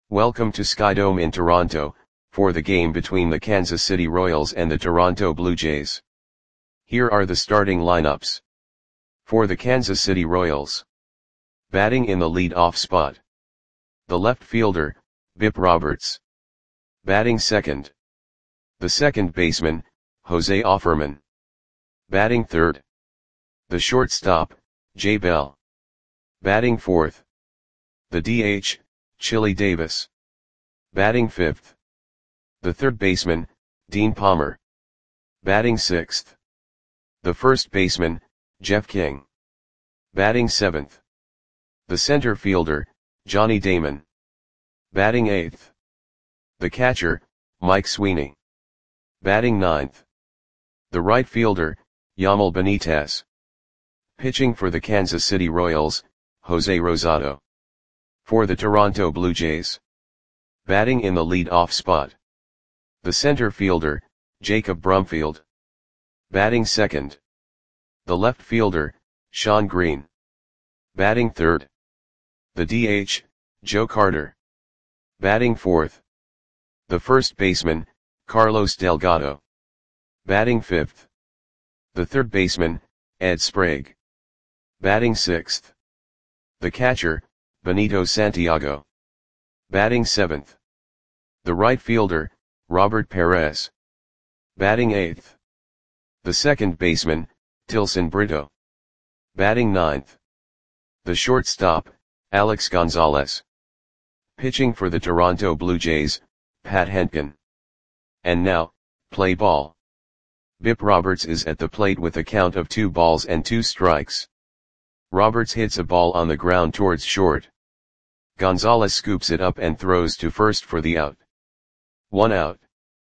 Welcome to Skydome in Toronto, for the game between the Kansas City Royals and the Toronto Blue Jays. Here are the starting lineups. For the Kansas City Royals. Batting in the lead-off spot. The left fielder, Bip Roberts. Batting second. The second baseman, Jose Offerman. Batting third. The shortstop, Jay Bell. Batting fourth. The DH, Chili Davis. Batting fifth. The third baseman, Dean Palmer. Batting sixth. The first baseman, Jeff King. Batting seventh. The center fielder, Johnny Damon. Batting eighth. The catcher, Mike Sweeney. Batting ninth. The right fielder, Yamal Benitez. Pitching for the Kansas City Royals, Jose Rosado. For the Toronto Blue Jays. Batting in the lead-off spot. The center fielder, Jacob Brumfield. Batting second. The left fielder, Shawn Green. Batting third. The DH, Joe Carter. Batting fourth. The first baseman, Carlos Delgado. Batting fifth. The third baseman, Ed Sprague. Batting sixth. The catcher, Benito Santiago. Batting seventh. The right fielder, Robert Perez. Batting eighth. The second baseman, Tilson Brito. Batting ninth. The shortstop, Alex Gonzalez. Pitching for the Toronto Blue Jays, Pat Hentgen. And now, play ball. Bip Roberts is at the plate with a count of 2 balls and 2 strikes. Roberts hits a ball on the ground towards short. Gonzalez scoops it up and throws to first for the out. 1 out.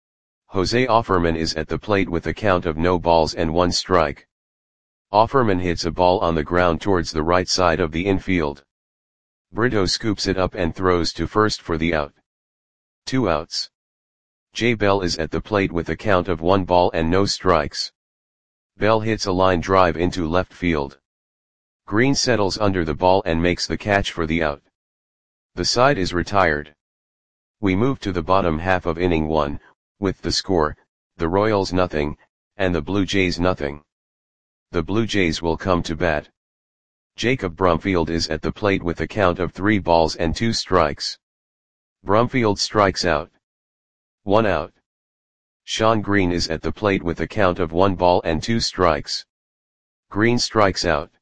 Jose Offerman is at the plate with a count of no balls and 1 strike. Offerman hits a ball on the ground towards the right side of the infield. Brito scoops it up and throws to first for the out. 2 outs. Jay Bell is at the plate with a count of 1 ball and no strikes. Bell hits a line drive into left field. Green settles under the ball and makes the catch for the out. The side is retired. We move to the bottom half of inning 1, with the score, the Royals nothing, and the Blue Jays nothing. The Blue Jays will come to bat. Jacob Brumfield is at the plate with a count of 3 balls and 2 strikes. Brumfield strikes out. 1 out. Shawn Green is at the plate with a count of 1 ball and 2 strikes. Green strikes out.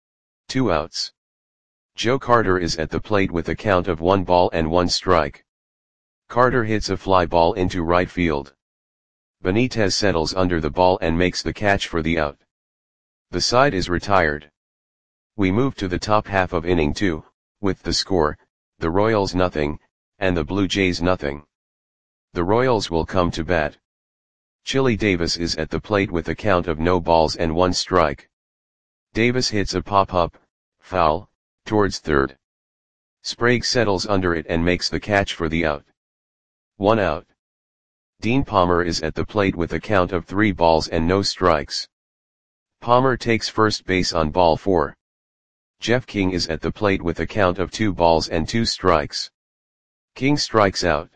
2 outs. Joe Carter is at the plate with a count of 1 ball and 1 strike. Carter hits a fly ball into right field. Benitez settles under the ball and makes the catch for the out. The side is retired. We move to the top half of inning 2, with the score, the Royals nothing, and the Blue Jays nothing. The Royals will come to bat. Chili Davis is at the plate with a count of no balls and 1 strike. Davis hits a pop-up, foul, towards third. Sprague settles under it and makes the catch for the out. 1 out. Dean Palmer is at the plate with a count of 3 balls and no strikes. Palmer takes first base on ball 4. Jeff King is at the plate with a count of 2 balls and 2 strikes. King strikes out.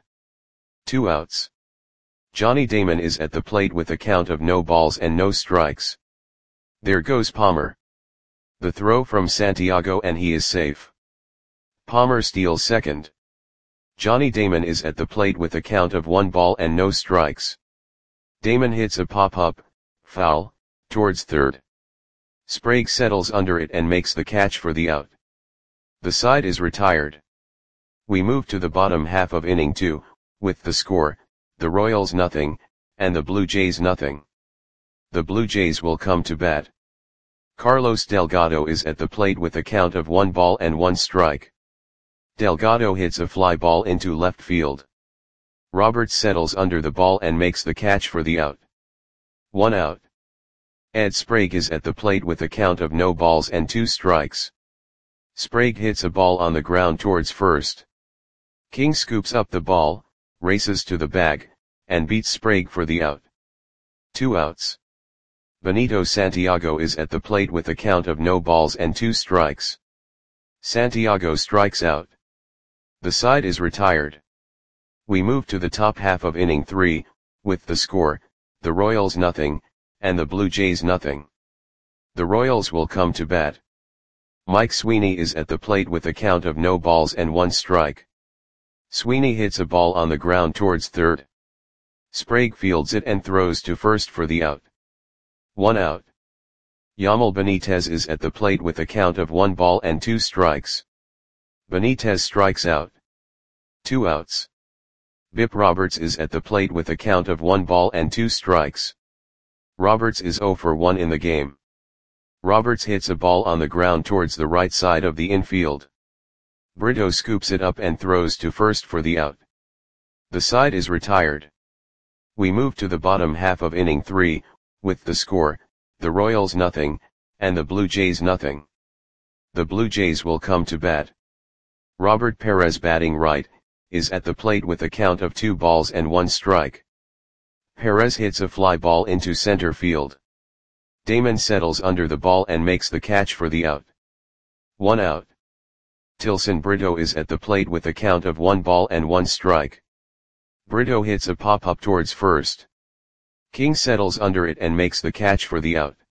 2 outs. Johnny Damon is at the plate with a count of no balls and no strikes. There goes Palmer. The throw from Santiago and he is safe. Palmer steals second. Johnny Damon is at the plate with a count of 1 ball and no strikes. Damon hits a pop-up, foul, towards third. Sprague settles under it and makes the catch for the out. The side is retired. We move to the bottom half of inning 2, with the score, the Royals nothing, and the Blue Jays nothing. The Blue Jays will come to bat. Carlos Delgado is at the plate with a count of 1 ball and 1 strike. Delgado hits a fly ball into left field. Roberts settles under the ball and makes the catch for the out. 1 out. Ed Sprague is at the plate with a count of no balls and 2 strikes. Sprague hits a ball on the ground towards first. King scoops up the ball, races to the bag, and beats Sprague for the out. 2 outs. Benito Santiago is at the plate with a count of no balls and 2 strikes. Santiago strikes out. The side is retired. We move to the top half of inning 3, with the score, the Royals nothing, and the Blue Jays nothing. The Royals will come to bat. Mike Sweeney is at the plate with a count of no balls and 1 strike. Sweeney hits a ball on the ground towards third. Sprague fields it and throws to first for the out. 1 out. Yamil Benitez is at the plate with a count of 1 ball and 2 strikes. Benitez strikes out. 2 outs. Bip Roberts is at the plate with a count of 1 ball and 2 strikes. Roberts is 0 for 1 in the game. Roberts hits a ball on the ground towards the right side of the infield. Brito scoops it up and throws to first for the out. The side is retired. We move to the bottom half of inning 3, with the score, the Royals nothing, and the Blue Jays nothing. The Blue Jays will come to bat. Robert Perez, batting right, is at the plate with a count of 2 balls and 1 strike. Perez hits a fly ball into center field. Damon settles under the ball and makes the catch for the out. 1 out. Tilson Brito is at the plate with a count of 1 ball and 1 strike. Brito hits a pop-up towards first. King settles under it and makes the catch for the out.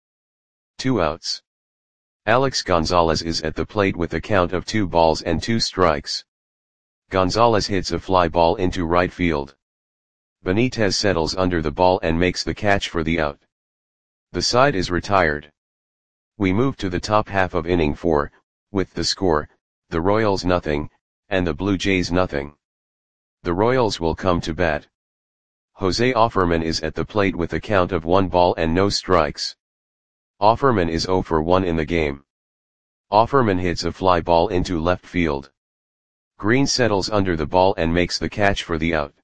2 outs. Alex Gonzalez is at the plate with a count of 2 balls and 2 strikes. Gonzalez hits a fly ball into right field. Benitez settles under the ball and makes the catch for the out. The side is retired. We move to the top half of inning 4, with the score, the Royals nothing, and the Blue Jays nothing. The Royals will come to bat. Jose Offerman is at the plate with a count of 1 ball and no strikes. Offerman is 0 for 1 in the game. Offerman hits a fly ball into left field. Green settles under the ball and makes the catch for the out.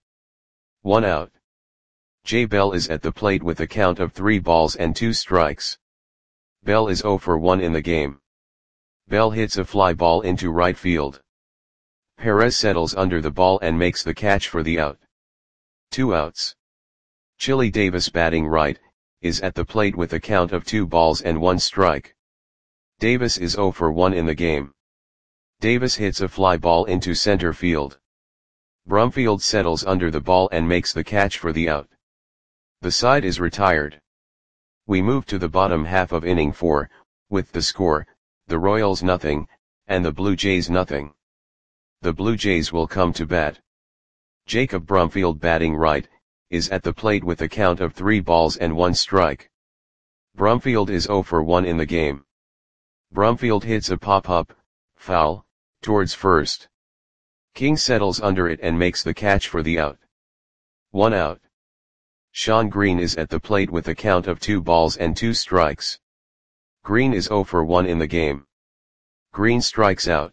1 out. Jay Bell is at the plate with a count of 3 balls and 2 strikes. Bell is 0 for 1 in the game. Bell hits a fly ball into right field. Perez settles under the ball and makes the catch for the out. 2 outs. Chili Davis, batting right, is at the plate with a count of 2 balls and 1 strike. Davis is 0 for 1 in the game. Davis hits a fly ball into center field. Brumfield settles under the ball and makes the catch for the out. The side is retired. We move to the bottom half of inning 4, with the score, the Royals nothing, and the Blue Jays nothing. The Blue Jays will come to bat. Jacob Brumfield, batting right, is at the plate with a count of 3 balls and 1 strike. Brumfield is 0 for 1 in the game. Brumfield hits a pop-up, foul, towards first. King settles under it and makes the catch for the out. 1 out. Sean Green is at the plate with a count of 2 balls and 2 strikes. Green is 0 for 1 in the game. Green strikes out.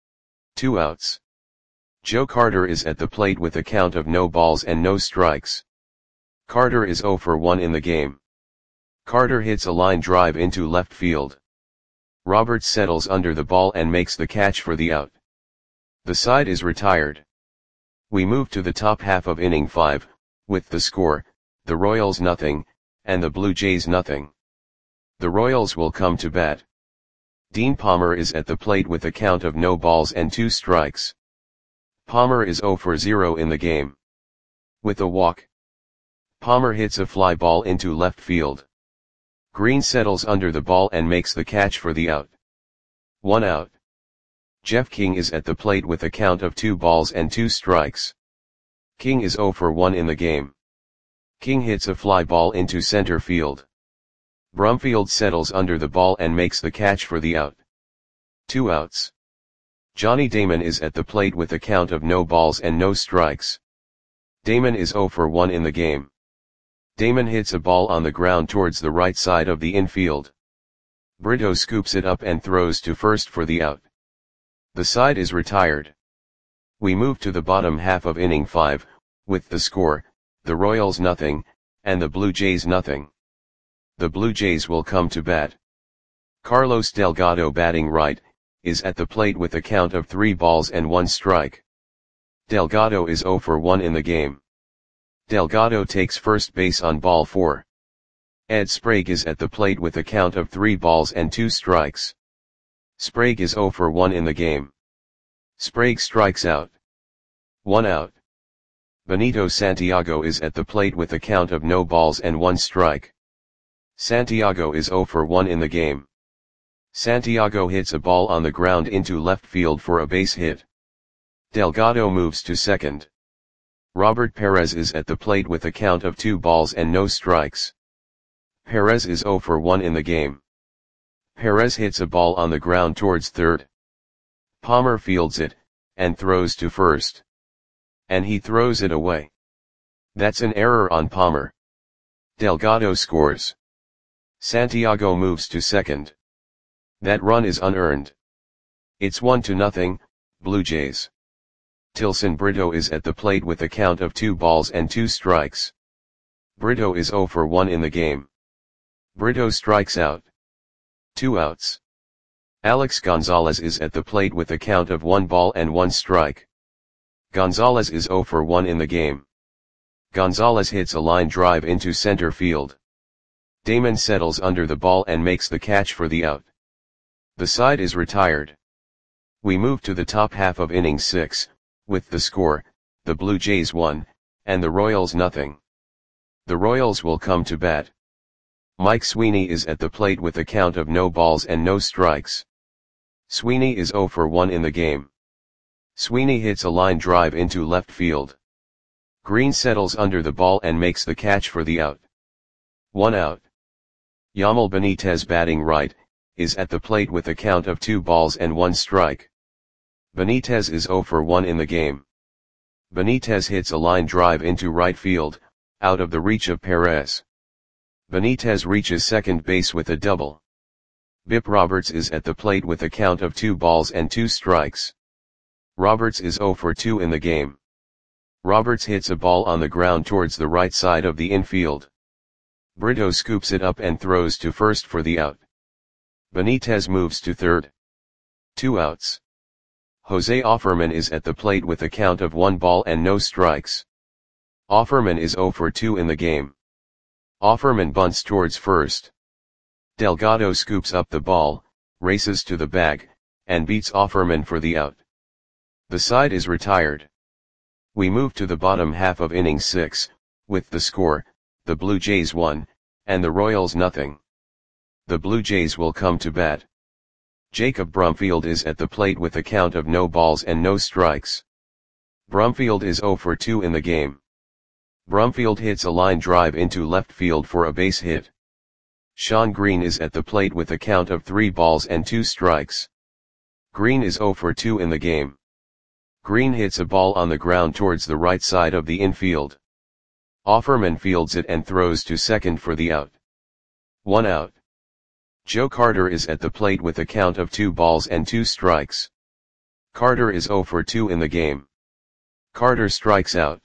2 outs. Joe Carter is at the plate with a count of no balls and no strikes. Carter is 0 for 1 in the game. Carter hits a line drive into left field. Roberts settles under the ball and makes the catch for the out. The side is retired. We move to the top half of inning 5, with the score, the Royals nothing, and the Blue Jays nothing. The Royals will come to bat. Dean Palmer is at the plate with a count of no balls and 2 strikes. Palmer is 0 for 0 in the game. With a walk. Palmer hits a fly ball into left field. Green settles under the ball and makes the catch for the out. 1 out. Jeff King is at the plate with a count of 2 balls and 2 strikes. King is 0 for 1 in the game. King hits a fly ball into center field. Brumfield settles under the ball and makes the catch for the out. 2 outs. Johnny Damon is at the plate with a count of no balls and no strikes. Damon is 0 for 1 in the game. Damon hits a ball on the ground towards the right side of the infield. Brito scoops it up and throws to first for the out. The side is retired. We move to the bottom half of inning 5, with the score, the Royals nothing, and the Blue Jays nothing. The Blue Jays will come to bat. Carlos Delgado, batting right, is at the plate with a count of 3 balls and 1 strike. Delgado is 0 for 1 in the game. Delgado takes first base on ball 4. Ed Sprague is at the plate with a count of 3 balls and 2 strikes. Sprague is 0 for 1 in the game. Sprague strikes out. 1 out. Benito Santiago is at the plate with a count of no balls and 1 strike. Santiago is 0 for 1 in the game. Santiago hits a ball on the ground into left field for a base hit. Delgado moves to second. Robert Perez is at the plate with a count of 2 balls and no strikes. Perez is 0 for 1 in the game. Perez hits a ball on the ground towards third. Palmer fields it, and throws to first. And he throws it away. That's an error on Palmer. Delgado scores. Santiago moves to second. That run is unearned. It's 1-0, Blue Jays. Tilson Brito is at the plate with a count of 2 balls and 2 strikes. Brito is 0 for 1 in the game. Brito strikes out. 2 outs. Alex Gonzalez is at the plate with a count of 1 ball and 1 strike. Gonzalez is 0 for 1 in the game. Gonzalez hits a line drive into center field. Damon settles under the ball and makes the catch for the out. The side is retired. We move to the top half of inning 6, with the score, the Blue Jays 1, and the Royals 0. The Royals will come to bat. Mike Sweeney is at the plate with a count of no balls and no strikes. Sweeney is 0 for 1 in the game. Sweeney hits a line drive into left field. Green settles under the ball and makes the catch for the out. 1 out. Yamil Benitez, batting right, is at the plate with a count of 2 balls and 1 strike. Benitez is 0 for 1 in the game. Benitez hits a line drive into right field, out of the reach of Perez. Benitez reaches second base with a double. Bip Roberts is at the plate with a count of 2 balls and 2 strikes. Roberts is 0 for 2 in the game. Roberts hits a ball on the ground towards the right side of the infield. Brito scoops it up and throws to first for the out. Benitez moves to third. 2 outs. Jose Offerman is at the plate with a count of 1 ball and no strikes. Offerman is 0 for 2 in the game. Offerman bunts towards first. Delgado scoops up the ball, races to the bag, and beats Offerman for the out. The side is retired. We move to the bottom half of inning 6, with the score, the Blue Jays 1, and the Royals 0. The Blue Jays will come to bat. Jacob Brumfield is at the plate with a count of no balls and no strikes. Brumfield is 0 for 2 in the game. Brumfield hits a line drive into left field for a base hit. Sean Green is at the plate with a count of 3 balls and 2 strikes. Green is 0 for 2 in the game. Green hits a ball on the ground towards the right side of the infield. Offerman fields it and throws to second for the out. 1 out. Joe Carter is at the plate with a count of 2 balls and 2 strikes. Carter is 0 for 2 in the game. Carter strikes out.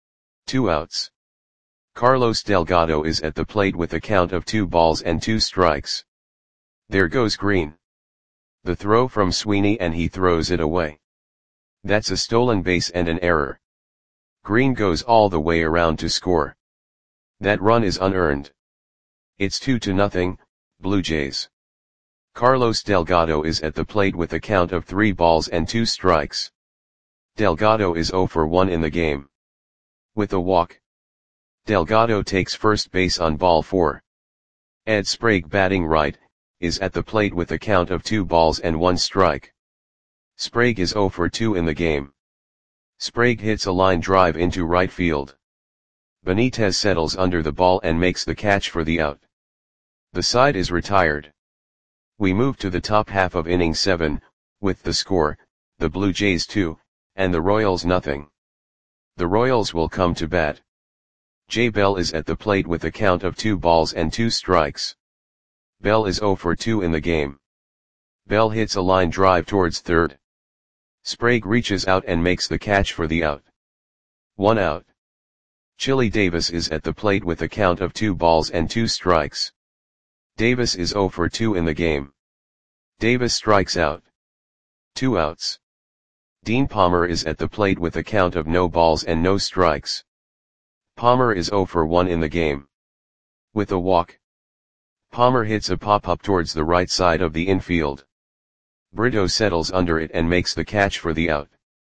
2 outs. Carlos Delgado is at the plate with a count of 2 balls and 2 strikes. There goes Green. The throw from Sweeney and he throws it away. That's a stolen base and an error. Green goes all the way around to score. That run is unearned. It's 2-0, Blue Jays. Carlos Delgado is at the plate with a count of 3 balls and 2 strikes. Delgado is 0 for 1 in the game. With a walk, Delgado takes first base on ball 4. Ed Sprague, batting right, is at the plate with a count of 2 balls and 1 strike. Sprague is 0 for 2 in the game. Sprague hits a line drive into right field. Benitez settles under the ball and makes the catch for the out. The side is retired. We move to the top half of inning 7, with the score, the Blue Jays 2, and the Royals 0. The Royals will come to bat. Jay Bell is at the plate with a count of 2 balls and 2 strikes. Bell is 0 for 2 in the game. Bell hits a line drive towards third. Sprague reaches out and makes the catch for the out. 1 out. Chili Davis is at the plate with a count of 2 balls and 2 strikes. Davis is 0 for 2 in the game. Davis strikes out. 2 outs. Dean Palmer is at the plate with a count of no balls and no strikes. Palmer is 0 for 1 in the game. With a walk, Palmer hits a pop-up towards the right side of the infield. Brito settles under it and makes the catch for the out.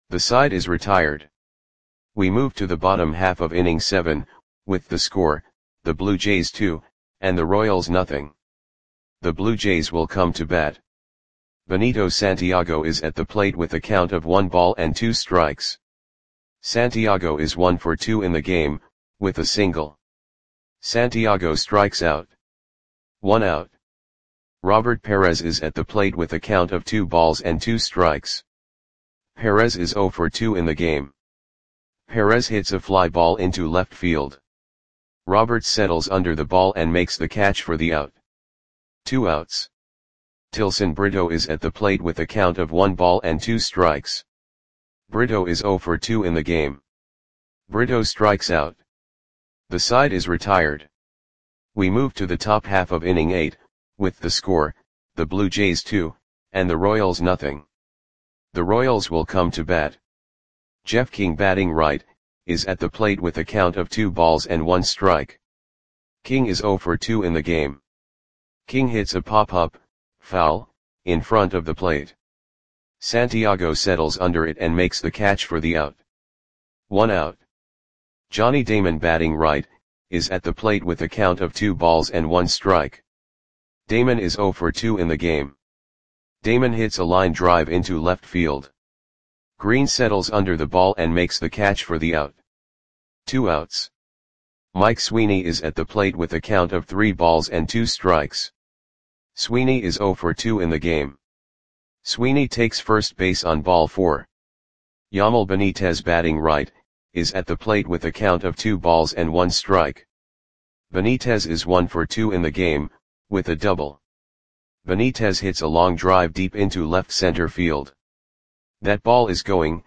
The side is retired. We move to the bottom half of inning 7, with the score, the Blue Jays 2, and the Royals nothing. The Blue Jays will come to bat. Benito Santiago is at the plate with a count of 1 ball and 2 strikes. Santiago is 1 for 2 in the game, with a single. Santiago strikes out. 1 out. Robert Perez is at the plate with a count of 2 balls and 2 strikes. Perez is 0 for 2 in the game. Perez hits a fly ball into left field. Roberts settles under the ball and makes the catch for the out. 2 outs. Tilson Brito is at the plate with a count of 1 ball and 2 strikes. Brito is 0 for 2 in the game. Brito strikes out. The side is retired. We move to the top half of inning 8, with the score, the Blue Jays 2, and the Royals nothing. The Royals will come to bat. Jeff King, batting right, is at the plate with a count of 2 balls and 1 strike. King is 0 for 2 in the game. King hits a pop-up, foul, in front of the plate. Santiago settles under it and makes the catch for the out. 1 out. Johnny Damon, batting right, is at the plate with a count of 2 balls and 1 strike. Damon is 0 for 2 in the game. Damon hits a line drive into left field. Green settles under the ball and makes the catch for the out. 2 outs. Mike Sweeney is at the plate with a count of 3 balls and 2 strikes. Sweeney is 0 for 2 in the game. Sweeney takes first base on ball 4. Yamal Benitez, batting right, is at the plate with a count of 2 balls and 1 strike. Benitez is 1 for 2 in the game, with a double. Benitez hits a long drive deep into left center field. That ball is gone.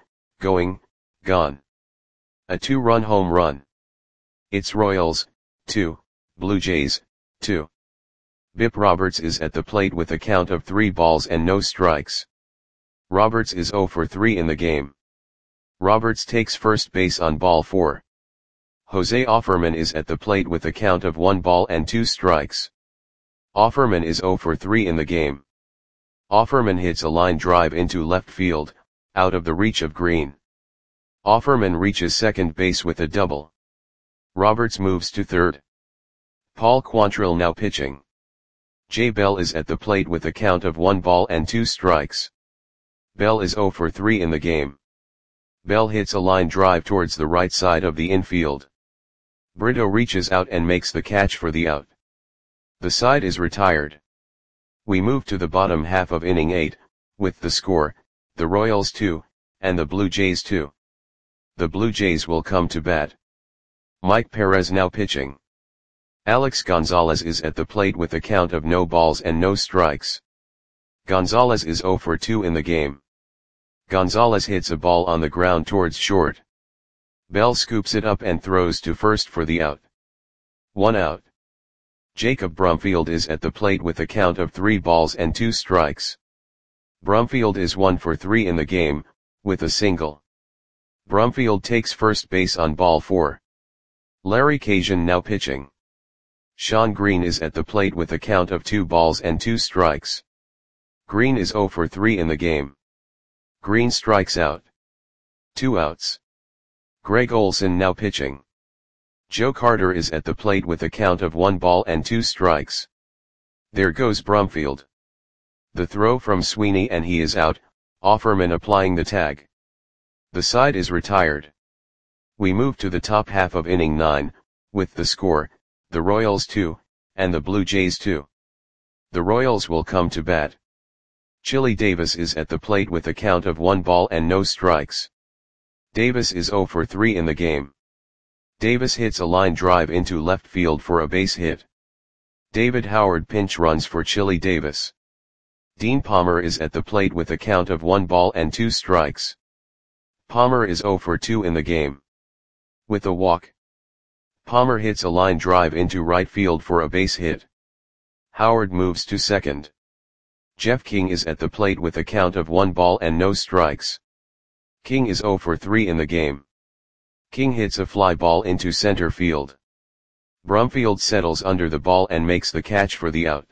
A 2-run home run. It's Royals, 2, Blue Jays, 2. Bip Roberts is at the plate with a count of 3 balls and no strikes. Roberts is 0 for 3 in the game. Roberts takes first base on ball 4. Jose Offerman is at the plate with a count of 1 ball and 2 strikes. Offerman is 0 for 3 in the game. Offerman hits a line drive into left field, out of the reach of Green. Offerman reaches second base with a double. Roberts moves to third. Paul Quantrill now pitching. Jay Bell is at the plate with a count of 1 ball and 2 strikes. Bell is 0 for 3 in the game. Bell hits a line drive towards the right side of the infield. Brito reaches out and makes the catch for the out. The side is retired. We move to the bottom half of inning 8, with the score, the Royals 2, and the Blue Jays 2. The Blue Jays will come to bat. Mike Perez now pitching. Alex Gonzalez is at the plate with a count of no balls and no strikes. Gonzalez is 0 for 2 in the game. Gonzalez hits a ball on the ground towards short. Bell scoops it up and throws to first for the out. 1 out. Jacob Brumfield is at the plate with a count of 3 balls and 2 strikes. Brumfield is 1 for 3 in the game, with a single. Brumfield takes first base on ball 4. Larry Cajuan now pitching. Sean Green is at the plate with a count of 2 balls and 2 strikes. Green is 0 for 3 in the game. Green strikes out. 2 outs. Greg Olson now pitching. Joe Carter is at the plate with a count of 1 ball and 2 strikes. There goes Brumfield. The throw from Sweeney and he is out, Offerman applying the tag. The side is retired. We move to the top half of inning 9, with the score, the Royals 2, and the Blue Jays 2. The Royals will come to bat. Chili Davis is at the plate with a count of 1 ball and no strikes. Davis is 0 for 3 in the game. Davis hits a line drive into left field for a base hit. David Howard pinch runs for Chili Davis. Dean Palmer is at the plate with a count of 1 ball and 2 strikes. Palmer is 0 for 2 in the game. With a walk. Palmer hits a line drive into right field for a base hit. Howard moves to second. Jeff King is at the plate with a count of 1 ball and no strikes. King is 0 for 3 in the game. King hits a fly ball into center field. Brumfield settles under the ball and makes the catch for the out.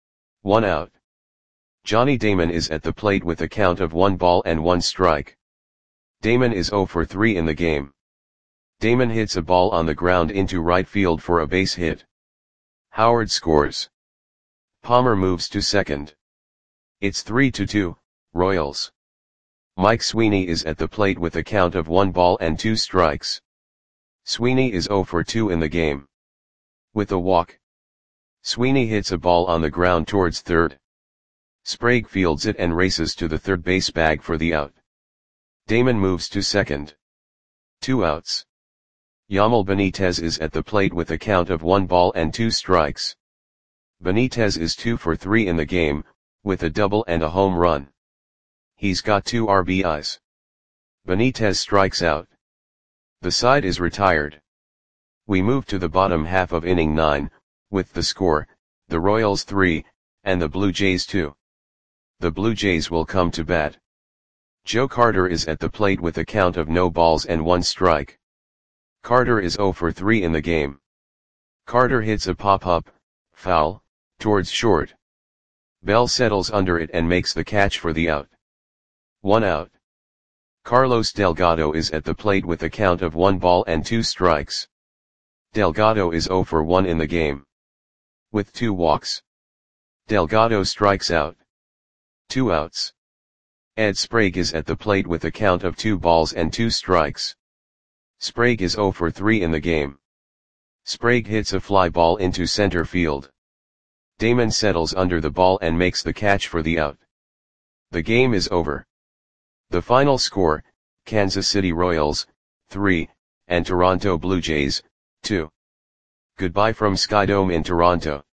1 out. Johnny Damon is at the plate with a count of 1 ball and 1 strike. Damon is 0 for 3 in the game. Damon hits a ball on the ground into right field for a base hit. Howard scores. Palmer moves to second. It's 3-2, Royals. Mike Sweeney is at the plate with a count of 1 ball and 2 strikes. Sweeney is 0 for 2 in the game. With a walk, Sweeney hits a ball on the ground towards third. Sprague fields it and races to the third base bag for the out. Damon moves to second. 2 outs. Yamil Benitez is at the plate with a count of 1 ball and 2 strikes. Benitez is 2 for 3 in the game, with a double and a home run. He's got 2 RBIs. Benitez strikes out. The side is retired. We move to the bottom half of inning 9, with the score, the Royals 3, and the Blue Jays 2. The Blue Jays will come to bat. Joe Carter is at the plate with a count of no balls and 1 strike. Carter is 0 for 3 in the game. Carter hits a pop-up, foul, towards short. Bell settles under it and makes the catch for the out. 1 out. Carlos Delgado is at the plate with a count of 1 ball and 2 strikes. Delgado is 0 for 1 in the game. With 2 walks, Delgado strikes out. 2 outs. Ed Sprague is at the plate with a count of 2 balls and 2 strikes. Sprague is 0 for 3 in the game. Sprague hits a fly ball into center field. Damon settles under the ball and makes the catch for the out. The game is over. The final score, Kansas City Royals, 3, and Toronto Blue Jays, 2. Goodbye from Skydome in Toronto.